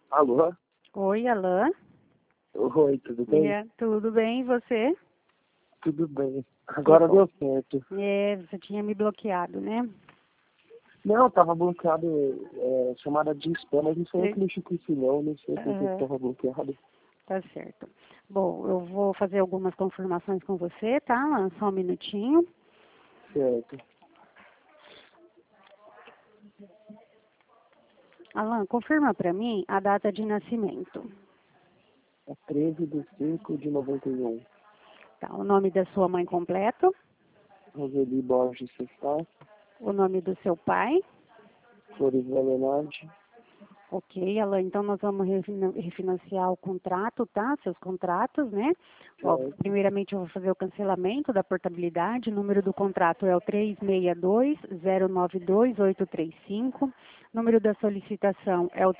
Alô? Oi, Alain. Oi, tudo bem? Tudo bem, e você? Tudo bem. Agora deu certo. Você tinha me bloqueado, né? Não, tava bloqueado, chamada de spam, mas não sei eu que Sim. mexi com isso não sei por que Aham. tava bloqueado. Tá certo. Bom, eu vou fazer algumas confirmações com você, tá, Alain? Só um minutinho. Certo. Alain, confirma para mim a data de nascimento. É 13/5/91. Tá, o nome da sua mãe completo, Roseli Borges Sestá, o nome do seu pai. Floriva Leonardi. Ok, Alain, então nós vamos refinanciar o contrato, tá? Seus contratos, né? Ó, Certo. primeiramente eu vou fazer o cancelamento da portabilidade. O número do contrato é o 362-092-835. O número da solicitação é o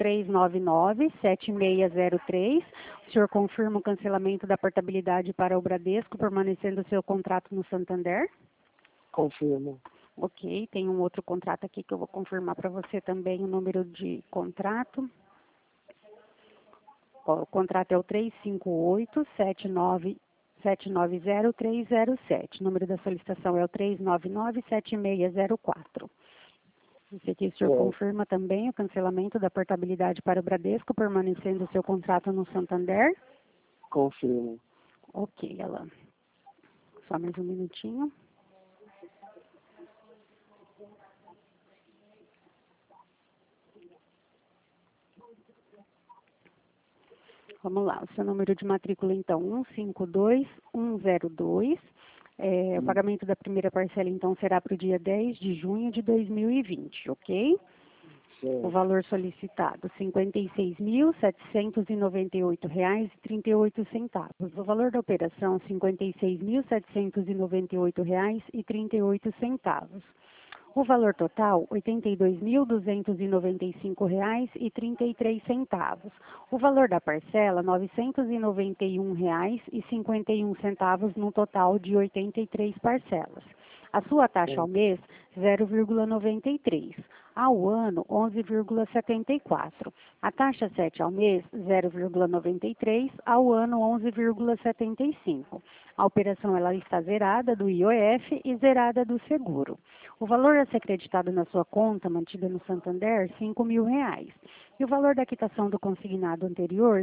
399-7603. O senhor confirma o cancelamento da portabilidade para o Bradesco, permanecendo o seu contrato no Santander? Confirmo. Ok, tem um outro contrato aqui que eu vou confirmar para você também o número de contrato. Ó, o contrato é o 358-790-307. O número da solicitação é o 399-7604. Esse aqui o senhor confirma também o cancelamento da portabilidade para o Bradesco, permanecendo o seu contrato no Santander? Confirmo. Ok, Alain. Só mais um minutinho. Vamos lá, o seu número de matrícula, então, 152102. O pagamento da primeira parcela, então, será para o dia 10 de junho de 2020, ok? Certo. O valor solicitado, R$ 56.798,38. O valor da operação, R$ 56.798,38. O valor total, R$ 82.295,33. O valor da parcela, R$ 991,51, num total de 83 parcelas. A sua taxa ao mês, 0,93. Ao ano, 11,74. A taxa 7 ao mês, 0,93. Ao ano, 11,75. A operação ela está zerada do IOF e zerada do seguro. O valor a ser creditado na sua conta, mantida no Santander, R$ 5.000. E o valor da quitação do consignado anterior, R$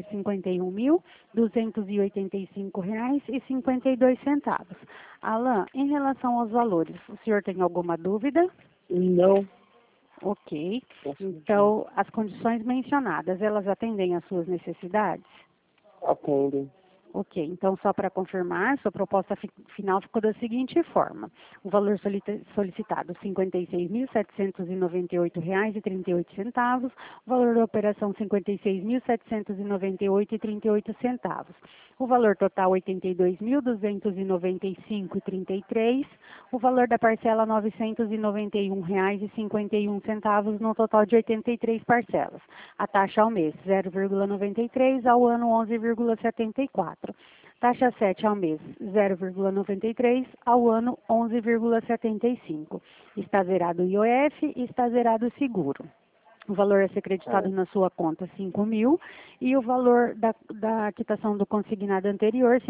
51.285,52. Alain, em relação aos valores, o senhor tem alguma dúvida? Não. Ok. Então, as condições mencionadas, elas atendem às suas necessidades? Atendem. Ok, então só para confirmar, sua proposta final ficou da seguinte forma. O valor solicitado, R$ 56.798,38. O valor da operação, R$ 56.798,38. O valor total, R$ 82.295,33. O valor da parcela, R$ 991,51, no total de 83 parcelas. A taxa ao mês, 0,93, ao ano 11,74. Taxa 7 ao mês, 0,93, ao ano 11,75. Está zerado o IOF e está zerado o seguro. O valor a ser creditado na sua conta, R$ 5.000, e o valor da quitação do consignado anterior, R$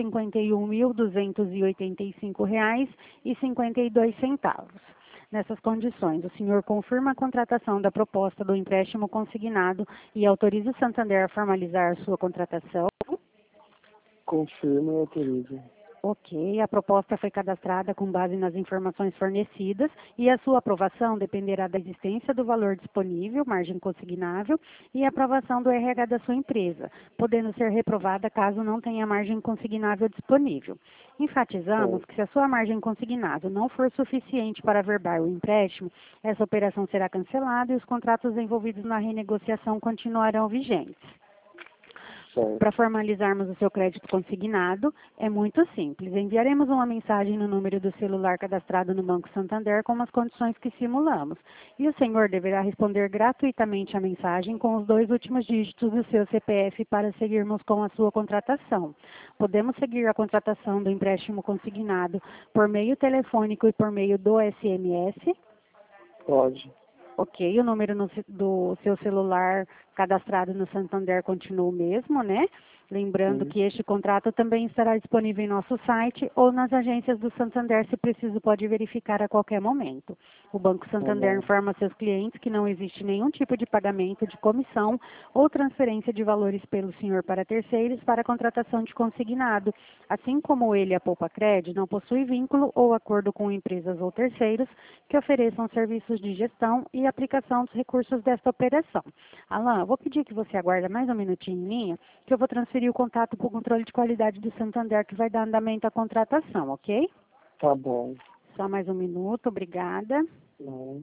51.285,52. Nessas condições, o senhor confirma a contratação da proposta do empréstimo consignado e autoriza o Santander a formalizar a sua contratação? Confirmo e autorizo. Ok, a proposta foi cadastrada com base nas informações fornecidas e a sua aprovação dependerá da existência do valor disponível, margem consignável, e a aprovação do RH da sua empresa, podendo ser reprovada caso não tenha margem consignável disponível. Enfatizamos que se a sua margem consignável não for suficiente para averbar o empréstimo, essa operação será cancelada e os contratos envolvidos na renegociação continuarão vigentes. Para formalizarmos o seu crédito consignado, é muito simples. Enviaremos uma mensagem no número do celular cadastrado no Banco Santander com as condições que simulamos. E o senhor deverá responder gratuitamente a mensagem com os 2 últimos dígitos do seu CPF para seguirmos com a sua contratação. Podemos seguir a contratação do empréstimo consignado por meio telefônico e por meio do SMS? Pode. Ok, o número do seu celular cadastrado no Santander continua o mesmo, né? Lembrando Sim. que este contrato também estará disponível em nosso site ou nas agências do Santander, se preciso, pode verificar a qualquer momento. O Banco Tá Santander bom. informa seus clientes que não existe nenhum tipo de pagamento de comissão ou transferência de valores pelo senhor para terceiros para a contratação de consignado. Assim como ele, a Poupa Cred, não possui vínculo ou acordo com empresas ou terceiros que ofereçam serviços de gestão e aplicação dos recursos desta operação. Alain, vou pedir que você aguarde mais um minutinho em linha, que eu vou transferir o contato para o controle de qualidade do Santander, que vai dar andamento à contratação, ok? Tá bom. Só mais um minuto, obrigada. Não.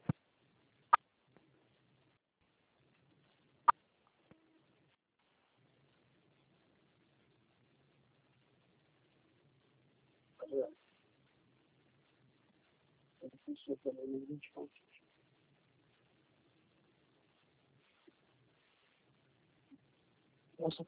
Nossa,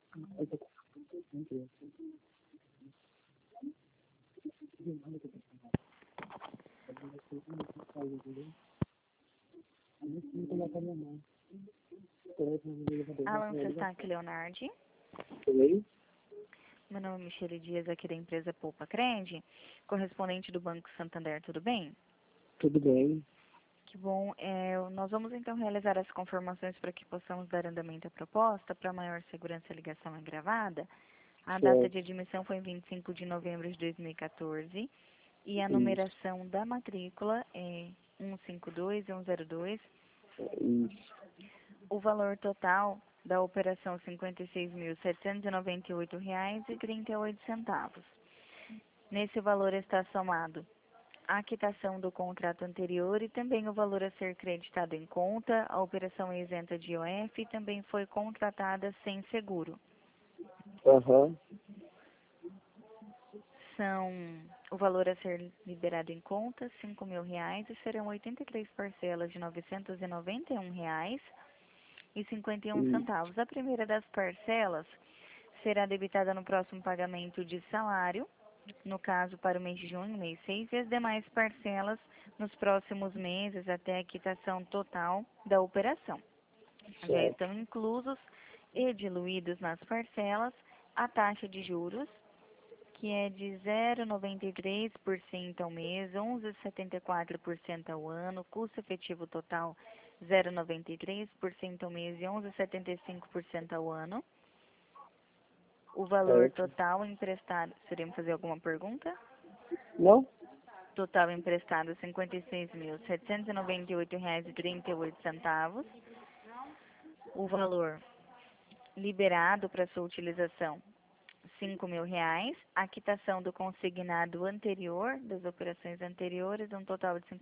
Alan Sestac Leonardi. Oi? Meu nome é Michele Dias, aqui da empresa Poupa Cred, correspondente do Banco Santander, tudo bem? Tudo bem? Que bom. Nós vamos então realizar as confirmações para que possamos dar andamento à proposta. Para maior segurança, a ligação é gravada. A data de Certo. admissão foi em 25 de novembro de 2014 e a Isso. numeração da matrícula é 152 e 102. Isso. O valor total da operação R$ 56.798,38. Nesse valor está somado a quitação do contrato anterior e também o valor a ser creditado em conta. A operação é isenta de IOF e também foi contratada sem seguro. Aham. O valor a ser liberado em conta, R$ 5.000, e serão 83 parcelas de R$ 991,51. A primeira das parcelas será debitada no próximo pagamento de salário, no caso para o mês de junho, mês 6, e as demais parcelas nos próximos meses até a quitação total da operação. Já Certo. estão inclusos e diluídos nas parcelas a taxa de juros, que é de 0,93% ao mês, 11,74% ao ano, custo efetivo total 0,93% ao mês e 11,75% ao ano. O valor Certo. total emprestado, seria fazer alguma pergunta? Não? Total emprestado R$ 56.798,38. O valor liberado para sua utilização R$ 5.000. A quitação do consignado anterior, das operações anteriores, um total de R$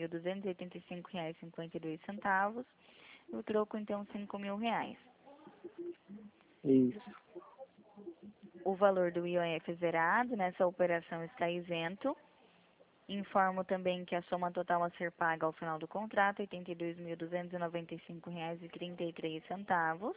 51.285,52. O troco, então, R$ 5.000. Isso. O valor do IOF zerado nessa operação está isento. Informo também que a soma total a ser paga ao final do contrato é R$ 82.295,33.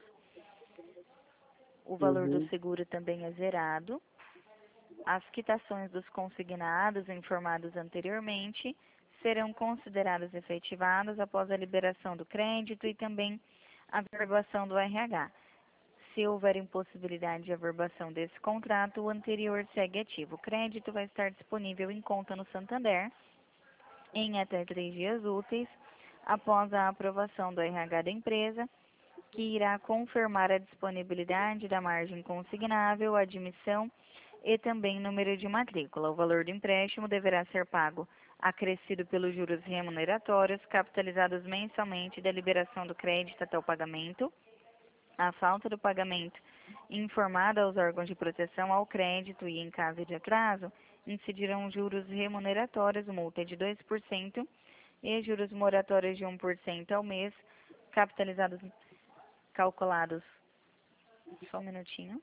O valor do Uhum. seguro também é zerado. As quitações dos consignados informados anteriormente serão consideradas efetivadas após a liberação do crédito e também a averbação do RH. Se houver impossibilidade de averbação desse contrato, o anterior segue ativo. O crédito vai estar disponível em conta no Santander em até 3 dias úteis após a aprovação do RH da empresa, que irá confirmar a disponibilidade da margem consignável, admissão e também número de matrícula. O valor do empréstimo deverá ser pago acrescido pelos juros remuneratórios, capitalizados mensalmente da liberação do crédito até o pagamento. A falta do pagamento informada aos órgãos de proteção ao crédito e, em caso de atraso, incidirão juros remuneratórios, multa de 2% e juros moratórios de 1% ao mês, capitalizados, calculados. Só um minutinho.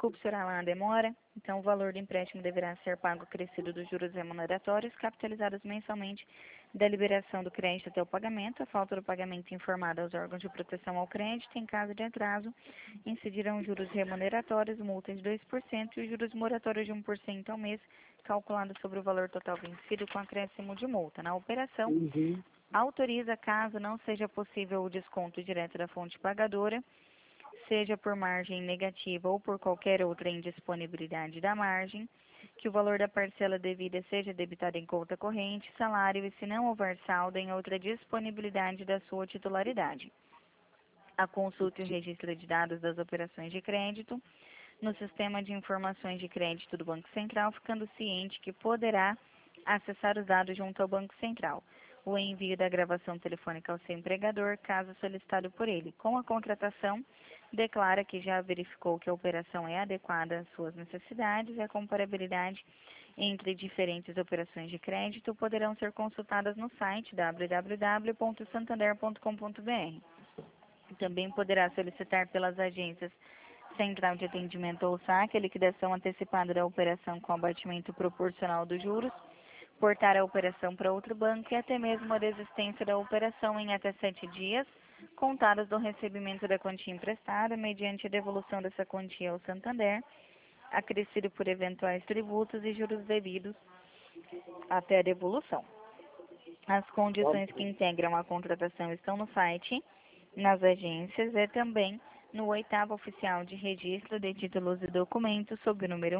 Desculpe, senhor Alan, a demora. Então, o valor do empréstimo deverá ser pago acrescido dos juros remuneratórios, capitalizados mensalmente da liberação do crédito até o pagamento. A falta do pagamento informada aos órgãos de proteção ao crédito. Em caso de atraso, incidirão juros remuneratórios, multa de 2% e juros moratórios de 1% ao mês, calculado sobre o valor total vencido com acréscimo de multa. Na operação, Uhum. autoriza, caso não seja possível o desconto direto da fonte pagadora, seja por margem negativa ou por qualquer outra indisponibilidade da margem, que o valor da parcela devida seja debitado em conta corrente, salário e, se não houver saldo, em outra disponibilidade da sua titularidade. A consulta e o registro de dados das operações de crédito no Sistema de Informações de Crédito do Banco Central, ficando ciente que poderá acessar os dados junto ao Banco Central. O envio da gravação telefônica ao seu empregador, caso solicitado por ele. Com a contratação, declara que já verificou que a operação é adequada às suas necessidades e a comparabilidade entre diferentes operações de crédito poderão ser consultadas no site www.santander.com.br. Também poderá solicitar pelas agências Central de Atendimento ou SAC a liquidação antecipada da operação com abatimento proporcional dos juros, portar a operação para outro banco e até mesmo a desistência da operação em até 7 dias, contados do recebimento da quantia emprestada, mediante a devolução dessa quantia ao Santander, acrescido por eventuais tributos e juros devidos até a devolução. As condições que integram a contratação estão no site, nas agências e também no 8º Oficial de Registro de Títulos e Documentos, sob o número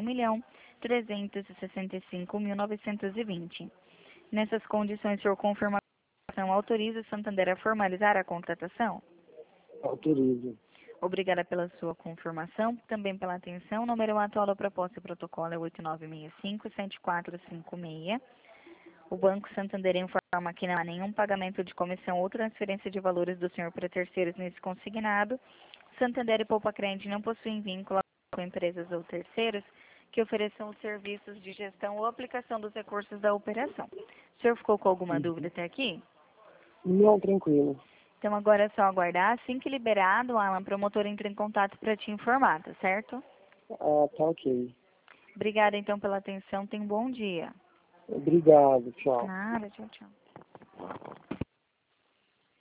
1.365.920. Nessas condições, por confirmação, autoriza o Santander a formalizar a contratação? Autorizo. Obrigada pela sua confirmação, também pela atenção. O número atual da proposta e protocolo é 8965-7456. O Banco Santander informa que não há nenhum pagamento de comissão ou transferência de valores do senhor para terceiros nesse consignado. Santander e Poupa Crédito não possuem vínculo com empresas ou terceiros que ofereçam os serviços de gestão ou aplicação dos recursos da operação. O senhor ficou com alguma dúvida até aqui? Não, tranquilo. Então agora é só aguardar. Assim que liberado, Alan, o promotor entra em contato para te informar, tá certo? Ah, tá ok. Obrigada então pela atenção. Tenha um bom dia. Obrigado, tchau. Nada, tchau, tchau.